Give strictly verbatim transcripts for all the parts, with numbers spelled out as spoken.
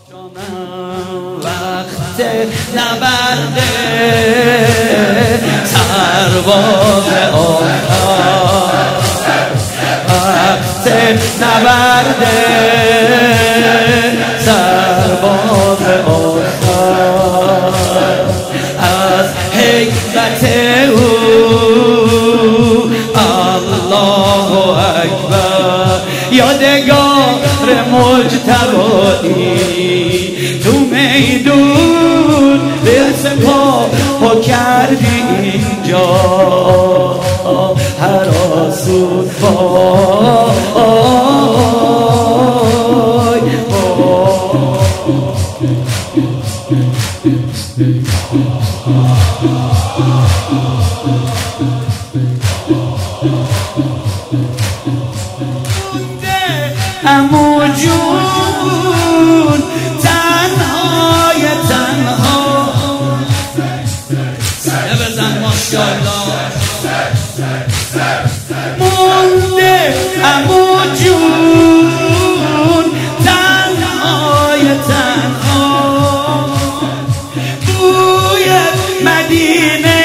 وقت نبرد سرباز آخر، وقت نبرد سرباز آخر، از حکمت او الله اکبر. یادگار مجتبایی تو میدون به سپاه پا کردی اینجا، هر آسود وای عمو جون تنهای تنها سره بزن ماشاءالله مونده عمو جون تنهای تنها، بوی مدینه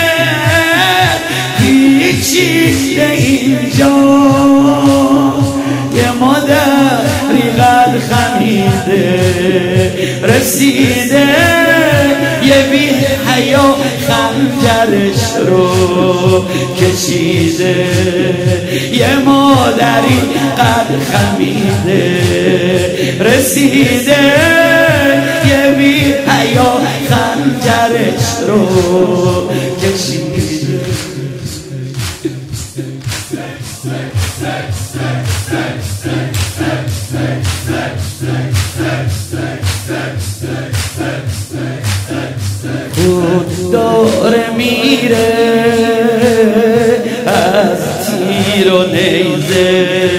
پیچیده اینجا، یه مادری قد خمیده رسیده یه بی حیا خنجرش رو کشیده، یه مادری قد خمیده رسیده یه بی حیا خنجرش رو کشیده. خود داره میره از تیر و نیزه،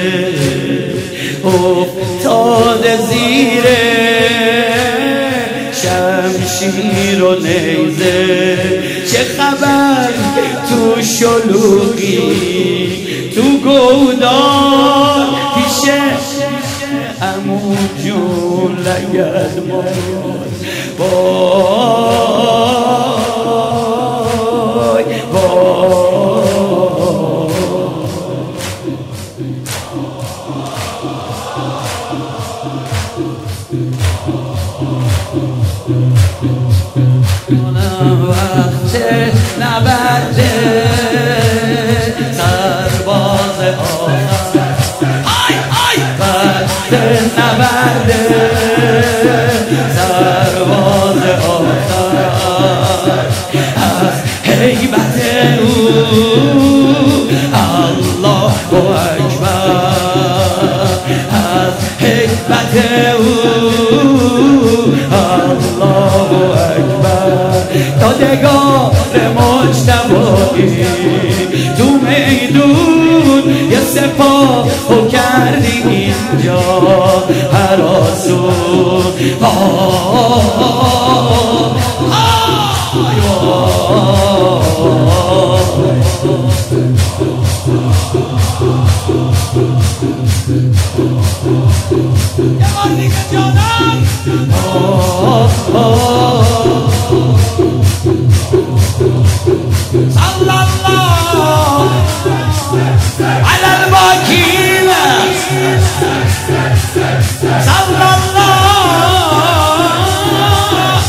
افتاده زیر شمشیر و نیزه، چه خبر تو شلوغی تو گودار پیشه عمو جون لگد مار وای وقت نبرد سرباز آخر، وقت نبرد سرباز آخر، از هیبت او الله اکبر، از حکمت او الله اکبر. یادگار مجتبایی تو میدون یه سپاه و کردی اینجا، هر آسون على الباكينة صلى الله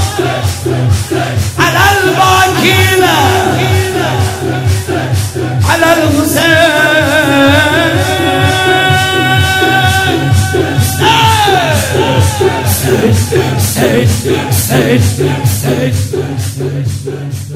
على الباكينة على الحسين سيد سيد سيد سيد